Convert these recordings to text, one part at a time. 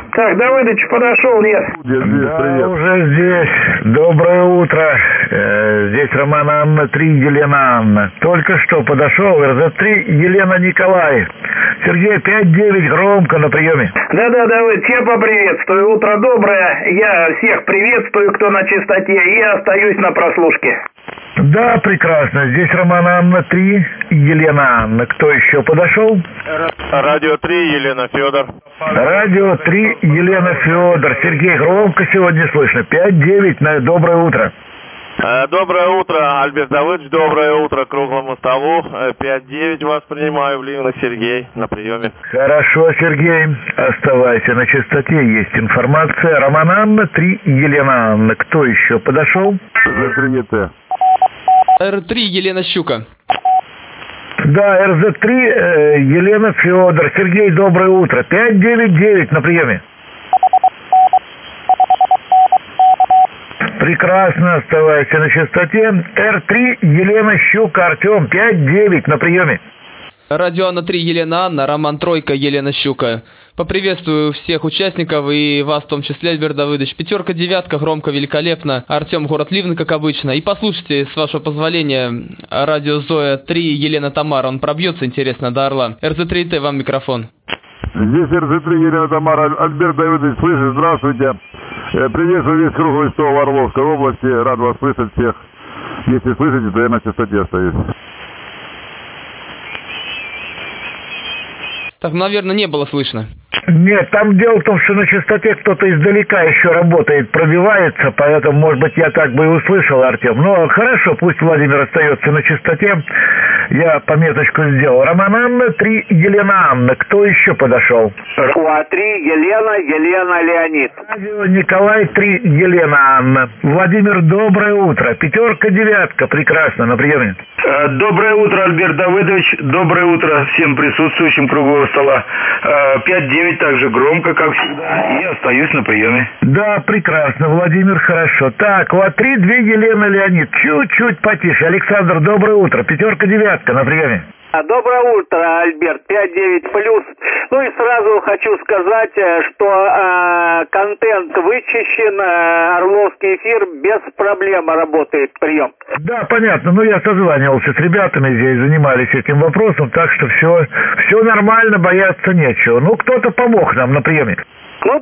Так, Давыдыч подошел, нет? Да, уже здесь. Доброе утро. Здесь Роман Анна 3, Елена Анна. Только что подошел РЗ-3 Елена Николай. Сергей 5-9, громко на приеме. Да, Давыдыч, я поприветствую. Утро доброе. Я всех приветствую, кто на чистоте, и остаюсь на прослушке. Да, прекрасно. Здесь Роман Анна 3, Елена Анна. Кто еще подошел? Радио 3, Елена Федор. Радио 3, Елена Федор. Сергей, громко сегодня слышно. 5-9, доброе утро. Доброе утро, Альберт Давыдович. Доброе утро круглому столу. 5-9 вас принимаю, Вливина Сергей на приеме. Хорошо, Сергей. Оставайся на чистоте. Есть информация. Роман Анна 3, Елена Анна. Кто еще подошел? Принято. Р3 Елена Щука. Да, РЗ-3 Елена Федор. Сергей, доброе утро. 5-9-9 на приеме. Прекрасно, оставайся на частоте. Р3 Елена Щука. Артем, 5-9 на приеме. Радио Анна 3 Елена Анна, Роман Тройка Елена Щука. Поприветствую всех участников и вас в том числе, Альберт Давыдович. 5-9, громко, великолепно. Артем, город Ливны, как обычно. И послушайте, с вашего позволения, радио Зоя 3 Елена Тамара. Он пробьется, интересно, до Орла. РЗ-3Т, вам микрофон. Здесь РЗ-3 Елена Тамара. Альберт Давыдович, слышишь? Здравствуйте. Приветствую весь круглый стол Орловской области. Рад вас слышать всех. Если слышите, то я на частоте остаюсь. Так, наверное, не было слышно. Нет, там дело в том, что на частоте кто-то издалека еще работает, пробивается, поэтому, может быть, я так бы и услышал, Артем. Но хорошо, пусть Владимир остается на частоте. Я пометочку сделал. Роман Анна 3, Елена Анна. Кто еще подошел? 3 Елена Леонид. Радио Николай 3, Елена Анна. Владимир, доброе утро. 5-9, прекрасно, на приеме. Доброе утро, Альберт Давыдович. Доброе утро всем присутствующим круглого стола. 5-9 также громко, как всегда, и остаюсь на приеме. Да, прекрасно, Владимир, хорошо. Так, 3, 2 Елена Леонид. Чуть-чуть потише. Александр, доброе утро. 5-9 на приеме. Доброе утро, Альберт. 5-9 плюс. Ну и сразу хочу сказать, что контент вычищен, Орловский эфир без проблем работает, прием. Да, понятно. Ну, я созванивался с ребятами здесь, занимались этим вопросом, так что все нормально, бояться нечего. Ну, кто-то помог нам на приеме. Ну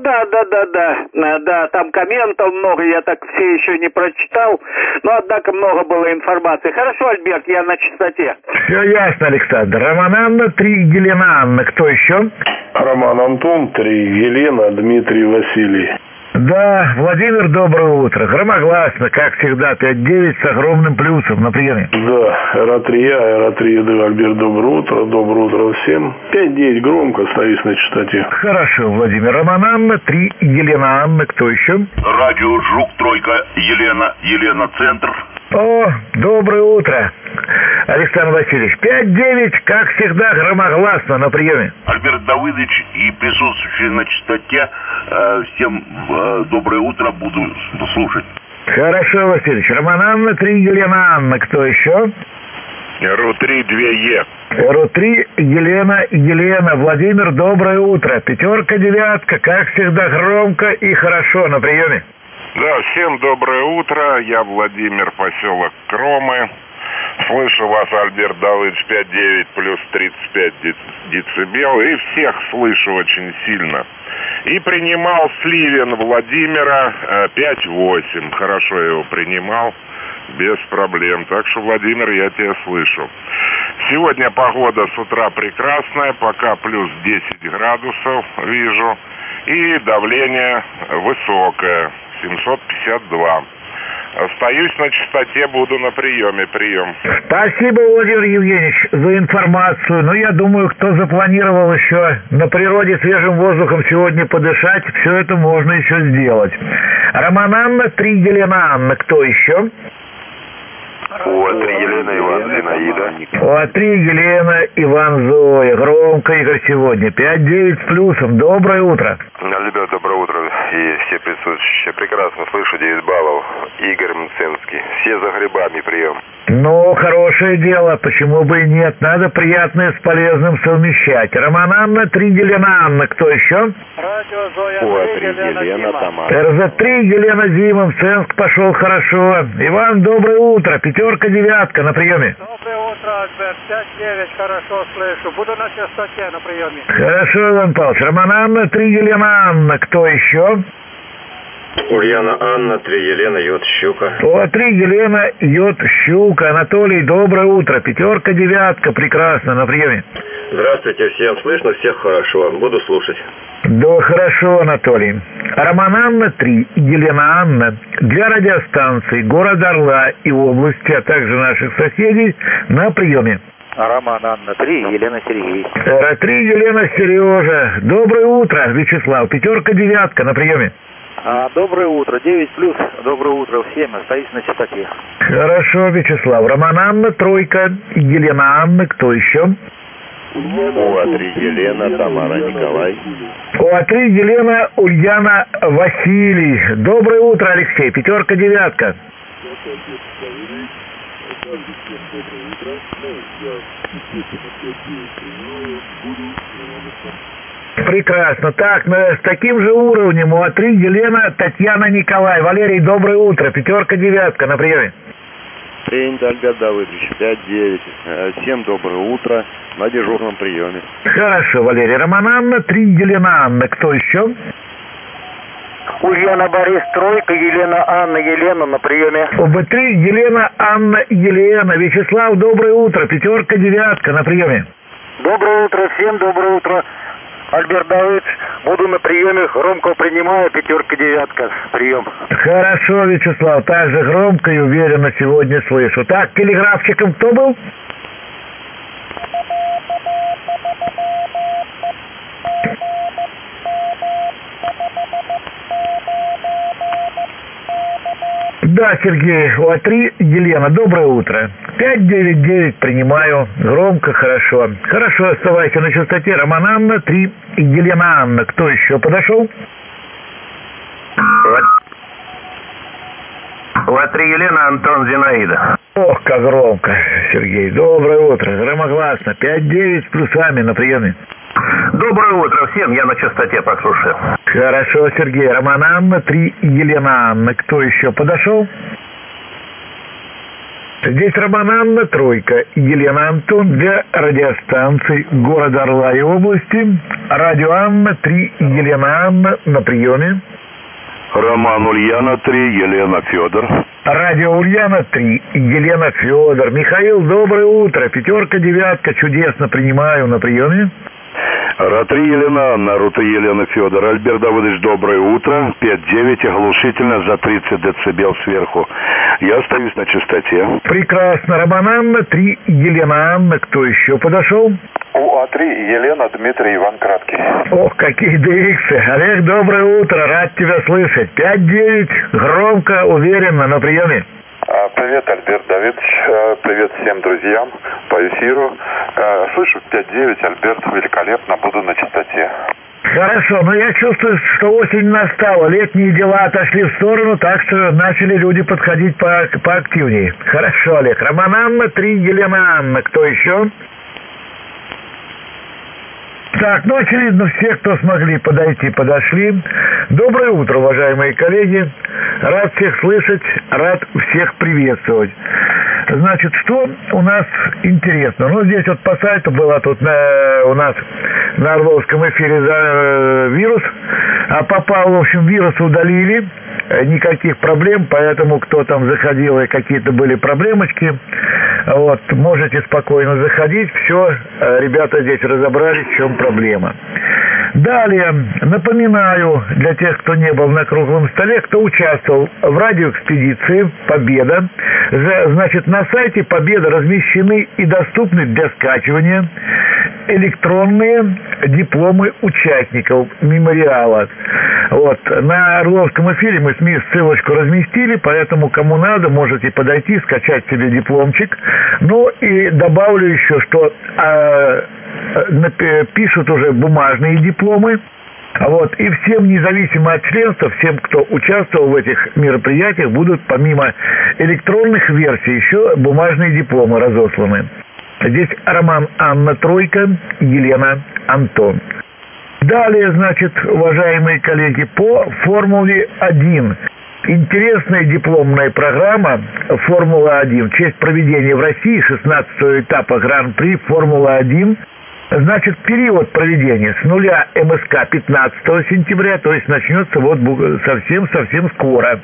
да, там комментов много, я так все еще не прочитал, но однако много было информации. Хорошо, Альберт, я на чистоте. Все ясно, Александр. Роман Анна 3, Елена Анна. Кто еще? Роман Антон 3, Елена, Дмитрий, Василий. Да, Владимир, доброе утро. Громогласно, как всегда, 5-9 с огромным плюсом на приеме. Да, РА-3 я, РА-3 Альберт, доброе утро всем. 5-9, громко, остаюсь на частоте. Хорошо, Владимир. Роман Анна 3, Елена Анна. Кто еще? Радио Жук, Тройка, Елена Центр. О, доброе утро, Александр Васильевич. 5-9, как всегда, громогласно на приеме. Альберт Давыдович и присутствующие на частоте, всем доброе утро, буду слушать. Хорошо, Васильевич. Роман Анна 3, Елена Анна. Кто еще? РУ-3 2Е. РУ-3 Елена. Владимир, доброе утро. 5-9, как всегда, громко и хорошо на приеме. Да, всем доброе утро. Я Владимир, поселок Кромы. Слышу вас, Альберт Давыдович, 5-9 плюс 35 децибел. И всех слышу очень сильно. И принимал Сливен Владимира 5-8. Хорошо я его принимал, без проблем. Так что, Владимир, я тебя слышу. Сегодня погода с утра прекрасная, пока плюс 10 градусов вижу. И давление высокое, 752. Остаюсь на частоте, буду на приеме. Прием. Спасибо, Владимир Евгеньевич, за информацию. Но я думаю, кто запланировал еще на природе свежим воздухом сегодня подышать, все это можно еще сделать. Роман Анна 3, Елена Анна. Кто еще? УА-3 Елена, Иван, Зинаида. УА-3 Елена, Иван, Зоя. Громко, Игорь, сегодня. 5-9 с плюсом. Доброе утро. Ребят, доброе утро. И все присутствующие. Прекрасно слышу, 9 баллов. Игорь Мценский. Все за грибами, прием. Ну, хорошее дело, почему бы и нет. Надо приятное с полезным совмещать. Роман Анна, 3 Елена Анна. Кто еще? Радио Зоя, УА-3 Елена, Тамара. РЗ-3 Елена Зима. Мценск пошел хорошо. Иван, доброе утро. 5-9 на приеме. Доброе утро, Альберт. 5-9, хорошо слышу. Буду на частоте на приеме. Хорошо, Иван Павлович. Роман Анна, 3 Елена Анна. Кто еще? Ульяна Анна, 3 Елена, Йод Щука. УА-3 Елена, Йод Щука. Анатолий, доброе утро. 5-9, прекрасно, на приеме. Здравствуйте всем. Слышно всех хорошо. Буду слушать. Да, хорошо, Анатолий. Роман Анна, 3, Елена Анна. Для радиостанций города Орла и области, а также наших соседей на приеме. Роман Анна, 3, Елена Сергей. РА-3 Елена Сережа. Доброе утро, Вячеслав. 5-9 на приеме. Доброе утро, 9 плюс. Доброе утро всем. Остаюсь на частоте. Хорошо, Вячеслав. Роман Анна, 3, Елена Анна. Кто еще? УА-3 Елена, Тамара, Николай. УА-3 Елена, Ульяна, Василий. Доброе утро, Алексей. 5-9. Прекрасно. Так, с таким же уровнем УА-3 Елена, Татьяна, Николай. Валерий, доброе утро. 5-9 на приеме. Принято, Альберт Давыдович, 5-9. Всем доброе утро. На дежурном приеме. Хорошо, Валерий. Роман Анна, 3 Елена Анна. Кто еще? Ульяна Борис, 3, Елена Анна, Елена на приеме. ОБ-3 Елена Анна, Елена. Вячеслав, доброе утро. 5-9 на приеме. Доброе утро всем, доброе утро. Альберт Давыдович, буду на приеме, громко принимаю, 5-9, прием. Хорошо, Вячеслав, так же громко и уверенно сегодня слышу. Так, телеграфчиком кто был? Да, Сергей, УА-3 Елена, доброе утро. 5-9 принимаю, громко, хорошо. Хорошо, оставайся на частоте. Роман Анна, 3 Елена Анна. Кто еще подошел? УА-3 Елена, Антон, Зинаида. Ох, как громко, Сергей. Доброе утро, громогласно. 5-9 с плюсами на приеме. Доброе утро всем, я на частоте, послушаю. Хорошо, Сергей. Роман Анна, 3 Елена Анна. Кто еще подошел? Здесь Роман Анна, 3, Елена Антон для радиостанций города Орла и области. Радио Анна, 3 Елена Анна на приеме. Роман Ульяна, 3, Елена Федор. Радио Ульяна, 3, Елена Федор. Михаил, доброе утро. 5-9, чудесно принимаю на приеме. РА-3 Елена Анна, РУ-3 Елена Федор. Альберт Давыдович, доброе утро. 5-9, оглушительно за 30 децибел сверху. Я остаюсь на частоте. Прекрасно. Роман Анна, 3 Елена Анна. Кто еще подошел? УА-3 Елена, Дмитрий, Иван Краткий. Ох, какие DX. Олег, доброе утро. Рад тебя слышать. 5-9, громко, уверенно на приеме. Привет, Альберт Давидович. Привет всем друзьям по эфиру. Слышу 5-9, Альберт, великолепно, буду на частоте. Хорошо, но я чувствую, что осень настала, летние дела отошли в сторону, так что начали люди подходить поактивнее. Хорошо, Олег. Роман Анна, 3 Елена Анна. Кто еще? Так, ну, очевидно, все, кто смогли подойти, подошли. Доброе утро, уважаемые коллеги. Рад всех слышать, рад всех приветствовать. Значит, что у нас интересно? Ну, здесь вот по сайту было тут у нас на Орловском эфире вирус. А попал, в общем, вирус удалили. Никаких проблем, поэтому кто там заходил и какие-то были проблемочки, вот, можете спокойно заходить. Все, ребята здесь разобрались, в чем проблема. Далее, напоминаю, для тех, кто не был на круглом столе, кто участвовал в радиоэкспедиции «Победа», значит, на сайте «Победа» размещены и доступны для скачивания электронные дипломы участников мемориала. Вот. На Орловском эфире мы ссылочку разместили, поэтому кому надо, можете подойти, скачать себе дипломчик. Ну и добавлю еще, что пишут уже бумажные дипломы. Вот. И всем, независимо от членства, всем, кто участвовал в этих мероприятиях, будут помимо электронных версий еще бумажные дипломы разосланы. Здесь Роман, Анна, Тройка, Елена, Антон. Далее, значит, уважаемые коллеги, по Формуле-1. Интересная дипломная программа Формула-1 в честь проведения в России 16-го этапа Гран-при Формула-1. Значит, период проведения с нуля МСК 15 сентября, то есть начнется вот совсем скоро.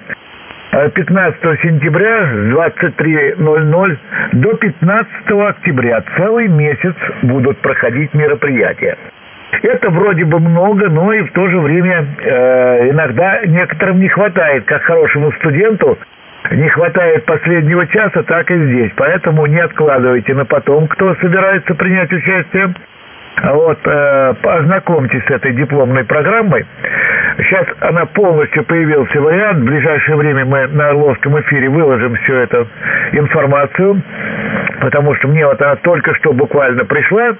15 сентября с 23:00 до 15 октября целый месяц будут проходить мероприятия. Это вроде бы много, но и в то же время иногда некоторым не хватает, как хорошему студенту, не хватает последнего часа, так и здесь. Поэтому не откладывайте на потом, кто собирается принять участие. Вот, ознакомьтесь с этой дипломной программой. Сейчас она полностью появился вариант. В ближайшее время мы на Орловском эфире выложим всю эту информацию, потому что мне вот она только что буквально пришла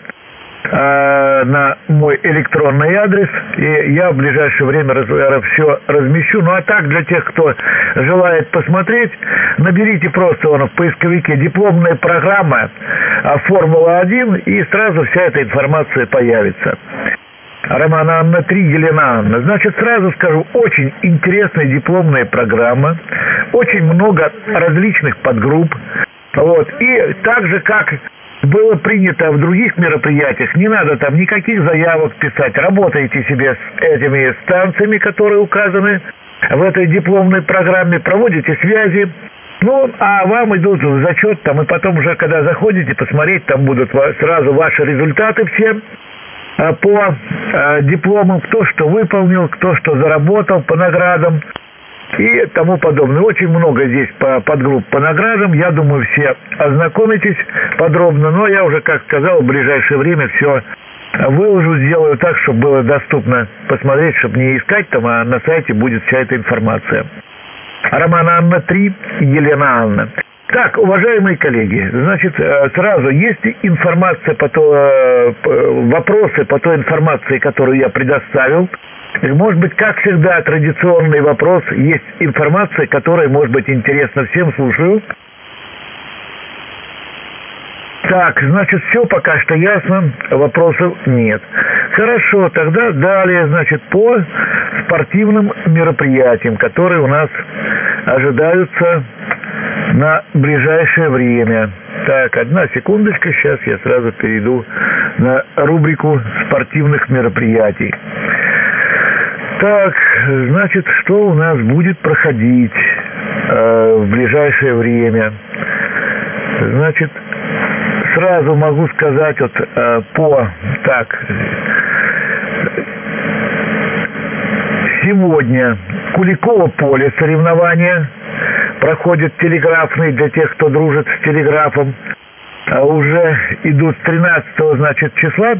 на мой электронный адрес, и я в ближайшее время все размещу. Ну а так, для тех, кто желает посмотреть, наберите просто в поисковике дипломная программа Формула-1, и сразу вся эта информация появится. Роман, Анна, 3, Елена, Анна. Значит, сразу скажу, очень интересная дипломная программа, очень много различных подгрупп. Вот. И так же, как было принято в других мероприятиях, не надо там никаких заявок писать, работайте себе с этими станциями, которые указаны в этой дипломной программе, проводите связи, ну, а вам идут в зачет там, и потом уже, когда заходите посмотреть, там будут сразу ваши результаты все по дипломам, кто что выполнил, кто что заработал по наградам и тому подобное. Очень много здесь подгрупп по наградам. Я думаю, все ознакомитесь подробно. Но я уже, как сказал, в ближайшее время все выложу, сделаю так, чтобы было доступно посмотреть, чтобы не искать там, а на сайте будет вся эта информация. Роман, Анна, 3, Елена, Анна. Так, уважаемые коллеги, значит, сразу есть информация вопросы по той информации, которую я предоставил. Может быть, как всегда, традиционный вопрос, есть информация, которая может быть интересна всем, слушаю. Так, значит, все пока что ясно, вопросов нет. Хорошо, тогда далее, значит, по спортивным мероприятиям, которые у нас ожидаются на ближайшее время. Так, одна секундочка, сейчас я сразу перейду на рубрику спортивных мероприятий. Так, значит, что у нас будет проходить в ближайшее время? Значит, сразу могу сказать сегодня Куликово поле соревнования проходят телеграфные для тех, кто дружит с телеграфом. Уже идут с 13 числа.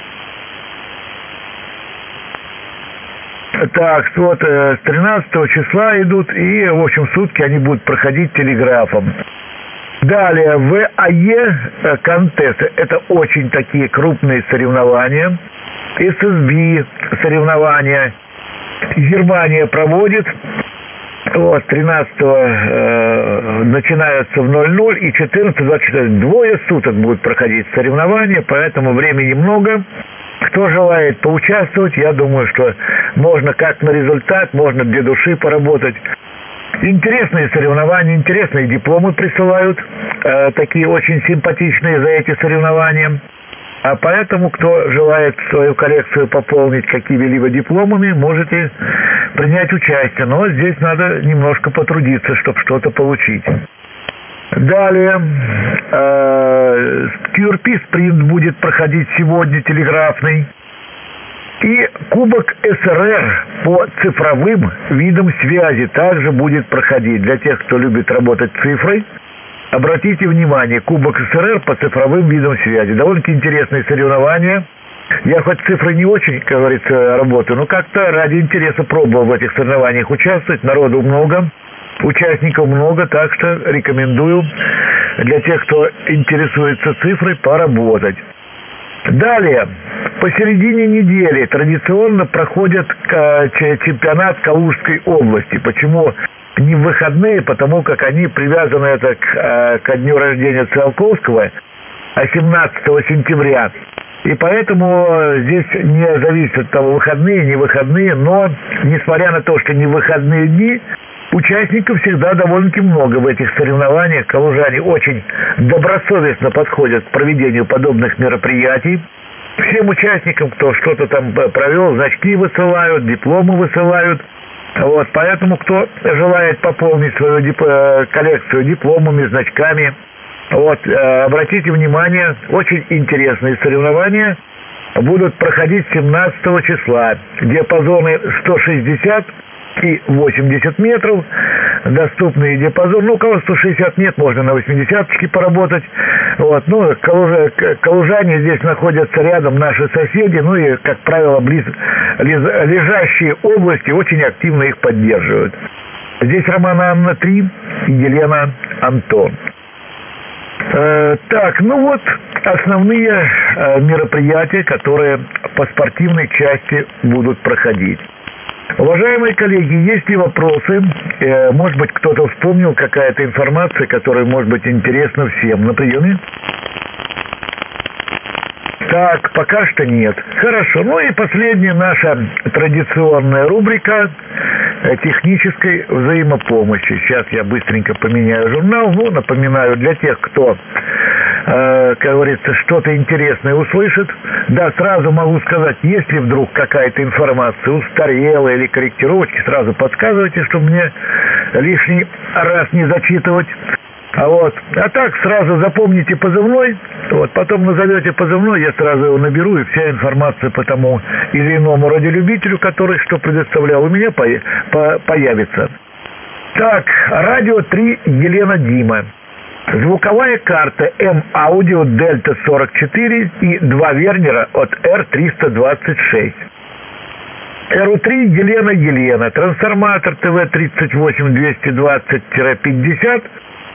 Так, вот с 13 числа идут, и, в общем, сутки они будут проходить телеграфом. Далее, ВАЕ контесты. Это очень такие крупные соревнования. ССБ соревнования. Германия проводит. Вот, 13-го начинаются в 00 и 14-24. Двое суток будут проходить соревнования, поэтому времени много. Кто желает поучаствовать, я думаю, что можно как на результат, можно для души поработать. Интересные соревнования, интересные дипломы присылают, такие очень симпатичные за эти соревнования. А поэтому, кто желает свою коллекцию пополнить какими-либо дипломами, можете принять участие. Но здесь надо немножко потрудиться, чтобы что-то получить. Далее, QRP спринт будет проходить сегодня, телеграфный. И Кубок СРР по цифровым видам связи также будет проходить. Для тех, кто любит работать цифрой, обратите внимание, Кубок СРР по цифровым видам связи. Довольно-таки интересные соревнования. Я хоть цифры не очень, как говорится, работаю, но как-то ради интереса пробовал в этих соревнованиях участвовать. Народу много, участников много, так что рекомендую для тех, кто интересуется цифрой, поработать. Далее, посередине недели традиционно проходит чемпионат Калужской области. Почему не в выходные? Потому как они привязаны это ко дну рождения Циолковского, 17 сентября. И поэтому здесь не зависит от того, выходные, не выходные, но, несмотря на то, что не выходные дни, участников всегда довольно-таки много в этих соревнованиях. Калужане очень добросовестно подходят к проведению подобных мероприятий. Всем участникам, кто что-то там провел, значки высылают, дипломы высылают. Вот, поэтому, кто желает пополнить свою коллекцию дипломами, значками, вот, обратите внимание, очень интересные соревнования будут проходить 17 числа. Диапазоны 160 и 80 метров, доступный диапазон. Ну, у кого 160 нет, можно на 80-очке поработать. Вот, ну, калужане здесь находятся рядом, наши соседи, ну и, как правило, лежащие области очень активно их поддерживают. Здесь Романа Анна 3, Елена Антон. Так, ну вот основные мероприятия, которые по спортивной части будут проходить. Уважаемые коллеги, есть ли вопросы? Может быть, кто-то вспомнил какая-то информация, которая может быть интересна всем. На приеме? Так, пока что нет. Хорошо. Ну и последняя наша традиционная рубрика технической взаимопомощи. Сейчас я быстренько поменяю журнал. Ну, напоминаю, для тех, кто, как говорится, что-то интересное услышит. Да, сразу могу сказать, если вдруг какая-то информация устарела или корректировочки, сразу подсказывайте, чтобы мне лишний раз не зачитывать. А так сразу запомните позывной, вот, потом назовете позывной, я сразу его наберу, и вся информация по тому или иному радиолюбителю, который что предоставлял, у меня появится. Так, радио 3 Елена Дима. Звуковая карта М-Аудио Дельта 44 и 2 Вернера от Р-326. РУ-3 Елена. Трансформатор ТВ-38-220-50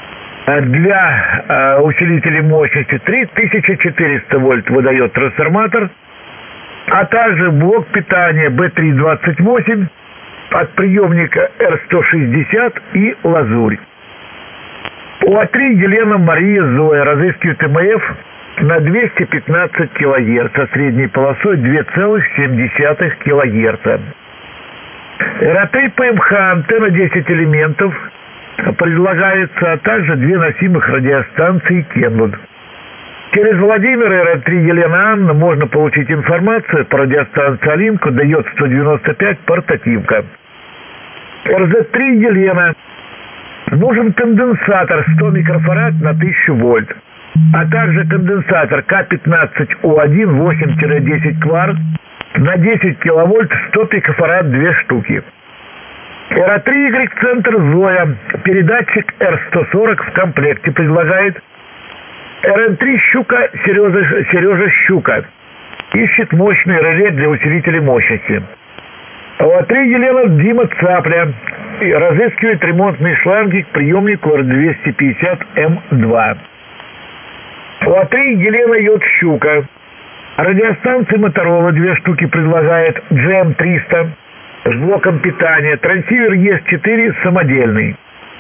для усилителей мощности 3400 вольт выдает трансформатор, а также блок питания Б328 от приемника Р160 и лазурь. УА-3 Елена Мария Зоя разыскивает МФ на 215 кГц со средней полосой 2,7 кГц. РА-3 ПМХ антенна 10 элементов предлагается, а также 2 носимых радиостанции Кенвуд. Через Владимира РА-3 Елена Анна можно получить информацию по радиостанции Алинку, дает 195 портативка. РЗ-3 Елена. Нужен конденсатор 100 микрофарад на 1000 вольт, а также конденсатор К15У1 8-10 кварт на 10 киловольт 100 пикофарад 2 штуки. РА-3 Y-центр Зоя. Передатчик Р140 в комплекте предлагает. РН-3 Щука Сережа Щука. Ищет мощный реле для усилителей мощности. УА-3 Елена Дима Цапля. Разыскивает ремонтные шланги к приемнику Р250М2. УА-3 Елена J Щука. Радиостанции Моторола 2 штуки предлагает. GM300 с блоком питания. Трансивер ЕС-4 самодельный.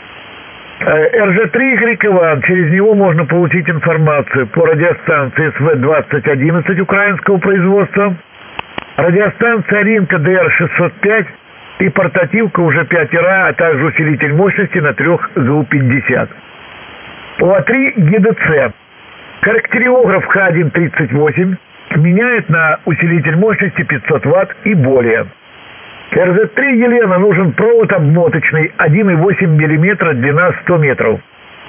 РЖ-3 Y Иван. Через него можно получить информацию по радиостанции СВ-2011 украинского производства. Радиостанция Алинка ДР-605 и портативка уже 5 РА, а также усилитель мощности на 3 ГУ-50. УА-3 ГДЦ. Характериограф Х1-38 меняет на усилитель мощности 500 Вт и более. РЗ-3 Елена нужен провод обмоточный 1,8 мм, длина 100 метров.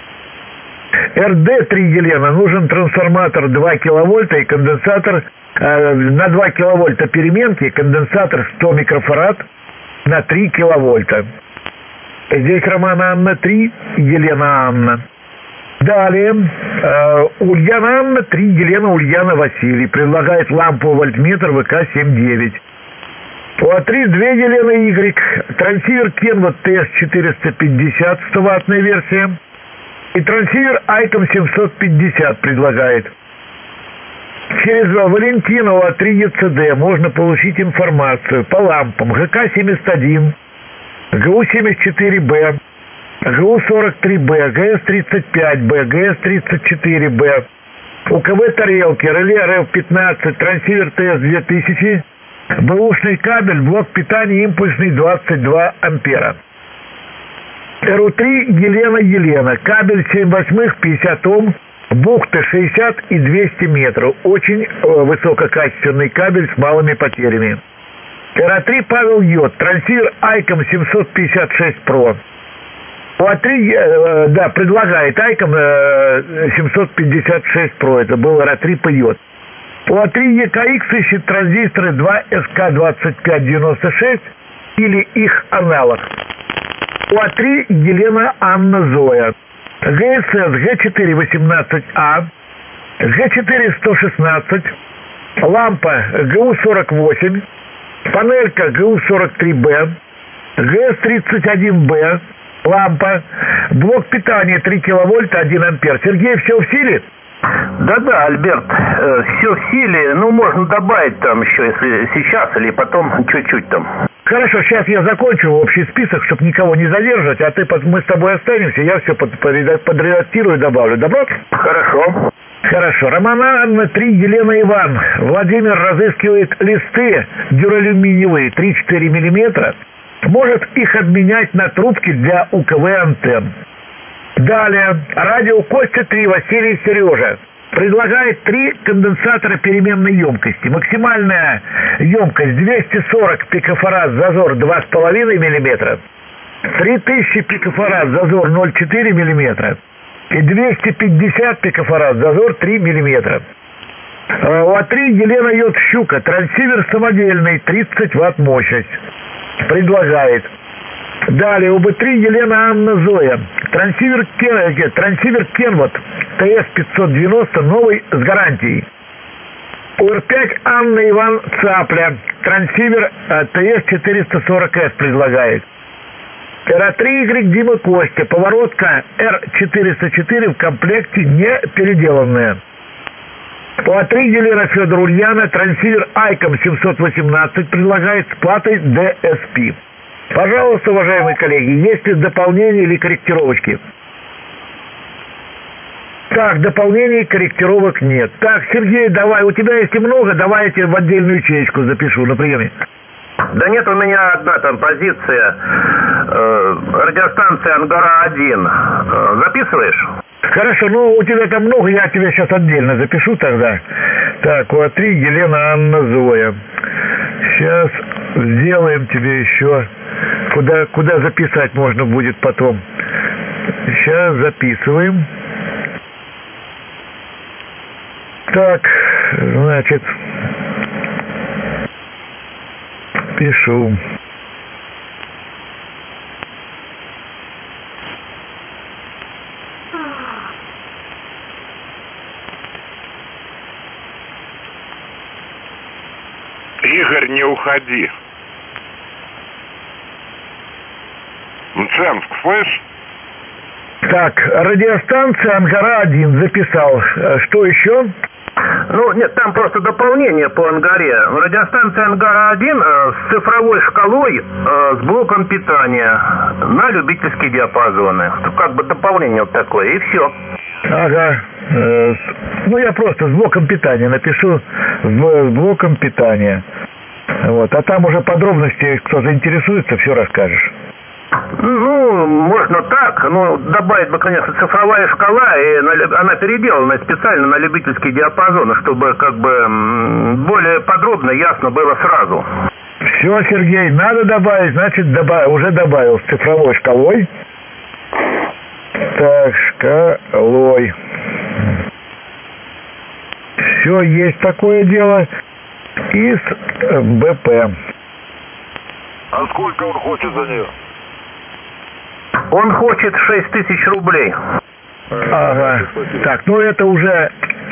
РД-3 Елена нужен трансформатор 2 киловольта и конденсатор на 2 киловольта переменки, конденсатор 100 микрофарад на 3 киловольта. Здесь Романа Анна 3, Елена Анна. Далее, Ульяна Анна, 3 Елена Ульяна Василий. Предлагает лампу вольтметр ВК-79. УА-3, 2 Елена Y. Трансивер Kenwood TS450, 100-ваттная версия. И трансивер Icom 750 предлагает. Через Валентина УА-3 ЕЦД можно получить информацию по лампам ГК-71, ГУ-74Б, ГУ-43Б, ГС-35Б, ГС-34Б, УКВ тарелки, реле РФ-15, трансивер ТС-2000, бэушный кабель, блок питания импульсный 22 ампера. РУ-3 Елена, кабель 7/8, 50 Ом, бухты 60 и 200 метров. Очень высококачественный кабель с малыми потерями. РА-3 Павел Йод, трансивер Icom 756 Pro. УА-3, да, предлагает Icom 756 Pro, это был РА-3 по Йод. УА-3 ЕКХ ищет транзисторы 2СК2596 или их аналог. УА-3 Елена Анна Зоя. ГСС Г4-18А, Г4-116, лампа ГУ-48, панелька ГУ-43Б, ГС-31Б, лампа, блок питания 3 киловольта, 1 ампер. Сергей, все в силе? Да, Альберт, все в силе. Ну, можно добавить там еще, если сейчас, или потом чуть-чуть там. Хорошо, сейчас я закончу общий список, чтобы никого не задерживать, а мы с тобой останемся, я все подредактирую и добавлю. Добро? Хорошо. Хорошо. Романа Анна, 3 Елена Иван. Владимир разыскивает листы дюралюминиевые 3-4 миллиметра. Может их обменять на трубки для УКВ антенн. Далее. Радио Костя 3 Василий Сережа. Предлагает 3 конденсатора переменной емкости. Максимальная емкость 240 пикофарад, зазор 2,5 мм. 3000 пикофарад, зазор 0,4 мм. И 250 пикофарад, зазор 3 мм. УА-3 Елена Йод Щука. Трансивер самодельный, 30 Вт мощность. Предлагает. Далее, УБ-3 Елена Анна Зоя. Трансивер Kenwood ТС-590, новый с гарантией. УР-5 Анна Иван Цапля. Трансивер ТС-440С предлагает. РА-3Y Дима Костя. Поворотка Р-404 в комплекте не переделанная. УА-3 Елена Федор Ульяна. Трансивер Icom 718 предлагает с платой DSP. Пожалуйста, уважаемые коллеги, есть ли дополнения или корректировочки? Так, дополнений, корректировок нет. Так, Сергей, давай, у тебя есть и много, давай я тебе в отдельную ячейку запишу на приеме. Да нет, у меня одна там позиция, радиостанция Ангара-1. Записываешь? Хорошо, ну у тебя там много, я тебе сейчас отдельно запишу тогда. Так, УА-3 Елена Анна Зоя. Сейчас сделаем тебе еще, куда записать можно будет потом. Сейчас записываем. Так, значит, пишу. Игорь, не уходи. Мценск, слышь? Так, радиостанция Ангара-1 записал. Что еще? Ну, нет, там просто дополнение по Ангаре. Радиостанция Ангара-1 с цифровой шкалой, с блоком питания на любительские диапазоны. Как бы дополнение вот такое, и все. Ага. Ну, я просто с блоком питания напишу, с блоком питания. Вот. А там уже подробности, кто заинтересуется, все расскажешь. Ну, можно так, но добавить бы, конечно, цифровая шкала, и она переделана специально на любительские диапазоны, чтобы как бы более подробно, ясно было сразу. Все, Сергей, надо добавить, значит, уже добавил с цифровой шкалой. Так, шкалой. Все, есть такое дело. И с БП. А сколько он хочет за нее? Он хочет 6000 рублей. Ага. Так, ну это уже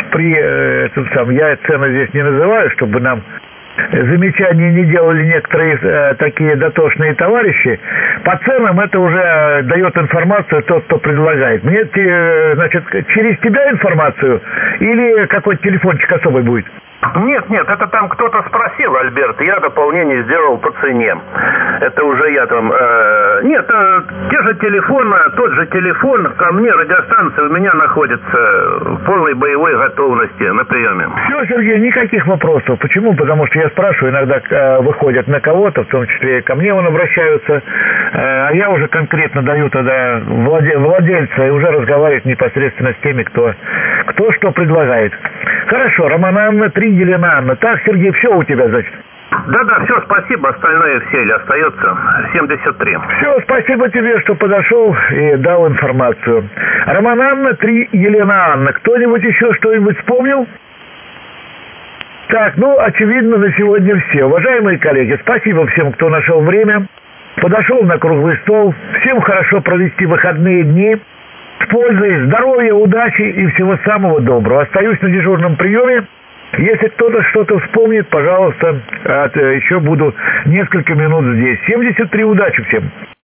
я цены здесь не называю, чтобы нам замечания не делали некоторые такие дотошные товарищи. По ценам это уже дает информацию тот, кто предлагает. Мне, значит, через тебя информацию или какой-то телефончик особый будет? Нет, это там кто-то спросил, Альберт, я дополнение сделал по цене. Это уже я там... Нет, те же телефоны, тот же телефон, ко мне радиостанция у меня находится в полной боевой готовности на приеме. Все, Сергей, никаких вопросов. Почему? Потому что я спрашиваю, иногда выходят на кого-то, в том числе и ко мне обращаются, а я уже конкретно даю тогда владельца и уже разговаривать непосредственно с теми, кто что предлагает. Хорошо, Романа Анна, 3 Елена Анна. Так, Сергей, все у тебя, значит? Да, все, спасибо, остальное все или остается 73. Все, спасибо тебе, что подошел и дал информацию. Роман Анна, 3 Елена Анна. Кто-нибудь еще что-нибудь вспомнил? Так, очевидно, на сегодня все. Уважаемые коллеги, спасибо всем, кто нашел время, подошел на круглый стол. Всем хорошо провести выходные дни. С пользой, здоровья, удачи и всего самого доброго. Остаюсь на дежурном приеме. Если кто-то что-то вспомнит, пожалуйста, еще буду несколько минут здесь. 73, удачи всем.